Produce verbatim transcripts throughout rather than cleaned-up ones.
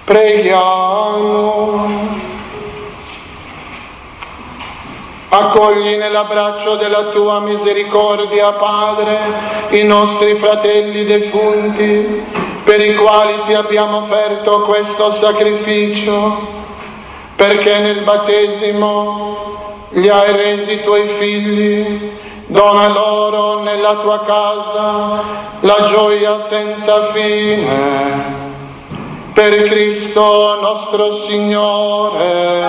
Preghiamo. Accogli nell'abbraccio della tua misericordia, Padre, i nostri fratelli defunti, per i quali ti abbiamo offerto questo sacrificio, perché nel battesimo li hai resi tuoi figli. Dona loro nella tua casa la gioia senza fine. Per Cristo nostro Signore.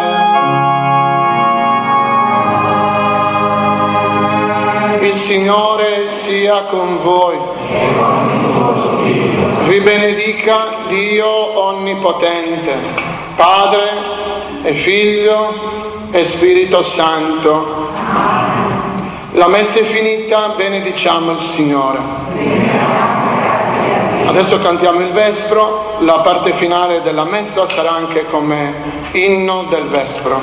Il Signore sia con voi. Vi benedica Dio Onnipotente, Padre e Figlio e Spirito Santo. La messa è finita, benediciamo il Signore. Adesso cantiamo il Vespro, la parte finale della messa sarà anche come inno del Vespro.